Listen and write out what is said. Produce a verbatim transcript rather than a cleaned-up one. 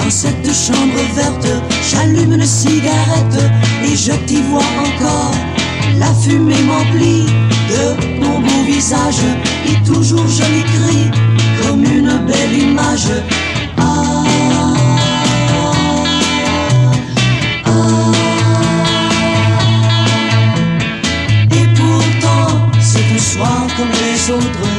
Dans cette chambre verte, j'allume une cigarette et je t'y vois encore. La fumée m'emplit de ton beau visage et toujours je l'écris comme une belle image. Ah, ah. Et pourtant, c'est un soir comme les autres.